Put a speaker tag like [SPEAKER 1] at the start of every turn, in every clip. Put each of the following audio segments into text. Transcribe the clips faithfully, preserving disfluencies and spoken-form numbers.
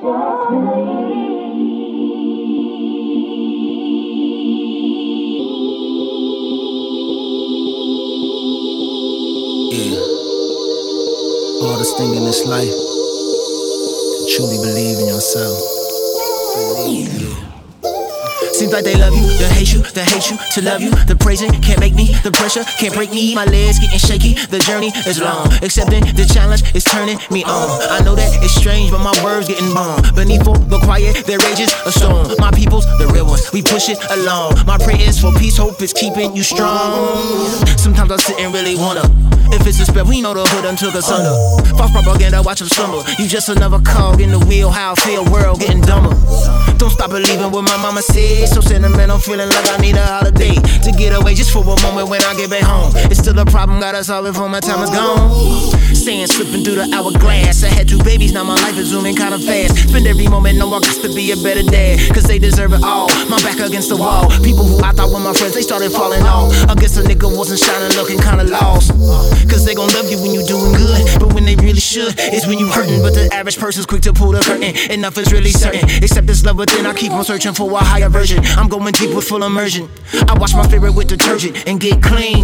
[SPEAKER 1] Hardest thing in this life, to truly believe in yourself. Believe, yeah. Seems like they love you, they hate you, they hate you, to love you. The praising can't make me, the pressure can't break me. My legs getting shaky, the journey is long. Accepting the challenge is turning me on. I know that it's strange, but my words getting bomb. Beneath all the quiet, there rages a storm. My people's the real ones, we push it along. My prayers for peace, hope is keeping you strong. Sometimes I sit and really wonder if it's a spell, we know the hood done took us under. False propaganda, watch them stumble. You just another cog in the wheel, how I feel, world getting dumber. Don't stop believing what my mama said. So sentimental, feeling like I need a holiday to get away just for a moment when I get back home. It's still a problem, gotta solve it before my time is gone. Staying slipping through the hourglass. I had two babies, now my life is zooming kinda fast. Spend every moment, know I got to be a better dad, cause they deserve it all. My back against the wall. People who I thought were my friends, they started falling off. I guess a nigga wasn't shining, looking kinda lost. Cause they gon' love you when you doing good, but when they really should, it's when you hurting. But the average person's quick to pull the curtain, and nothing's really certain except this love within. I keep on searching for a higher version. I'm going deep with full immersion. I wash my favorite with detergent and get clean.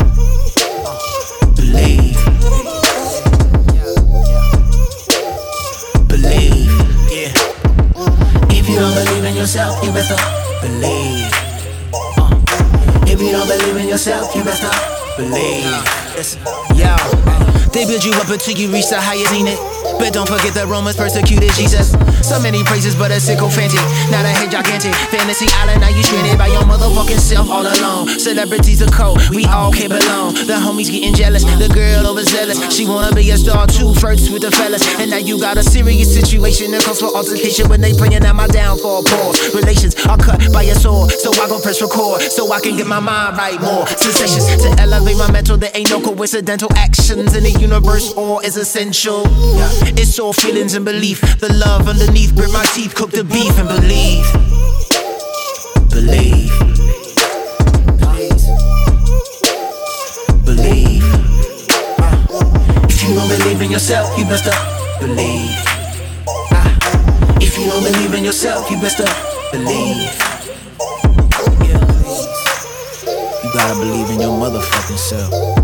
[SPEAKER 1] Believe. Believe, yeah. If you don't believe in yourself, you better believe. uh. If you don't believe in yourself, you better believe. Yo, they build you up until you reach the highest zenith. But don't forget the Romans persecuted Jesus. So many praises, but a sycophantic. Now the head gigantic. Fantasy island, now you stranded by your motherfucking self all alone. Celebrities are cold, we all can't belong. The homies getting jealous, the girl overzealous. She wanna be a star too, flirts with the fellas. And now you got a serious situation that calls for altercation when they bringing out my downfall. Pause. Relations are cut by a sword, so I go press record so I can get my mind right. More sensations to elevate my mental. There ain't no coincidental actions in the universe, all is essential. It's all feelings and belief. The love underneath, grit my teeth, cook the beef and believe. Believe. Believe. If you don't believe in yourself, you best to believe. If you don't believe in yourself, you best to believe. You gotta believe in your motherfucking self.